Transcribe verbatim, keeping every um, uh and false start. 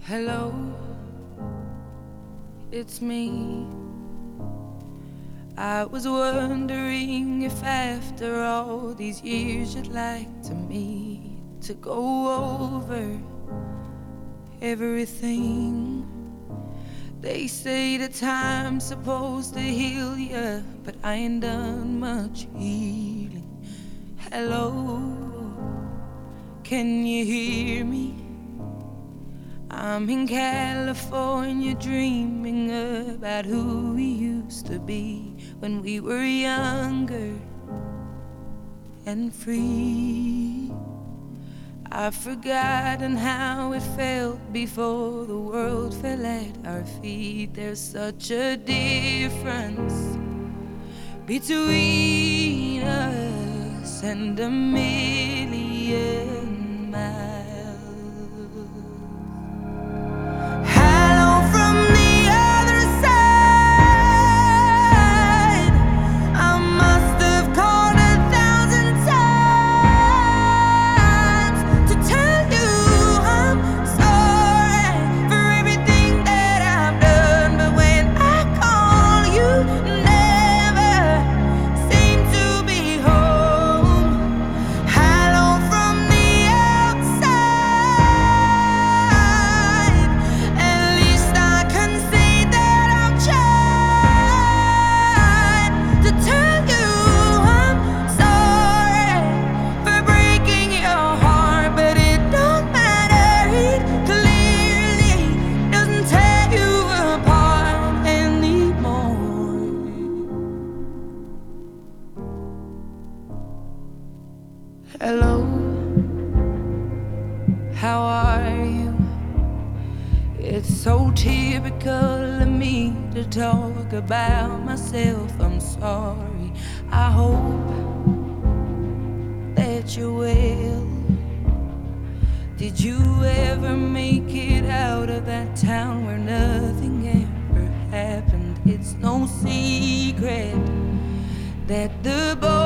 Hello, it's me. I was wondering if after all these years you'd like to meet to go over everything. They say that time's supposed to heal ya, but I ain't done much healing. Hello, can you hear me? I'm in California dreaming about who we used to be when we were younger and free. I've forgotten how it felt before the world fell at our feet. There's such a difference between us and a million miles. Hello, how are you? It's so typical of me to talk about myself. I'm sorry. I hope that you're well. Did you ever make it out of that town where nothing ever happened? It's no secret that the boy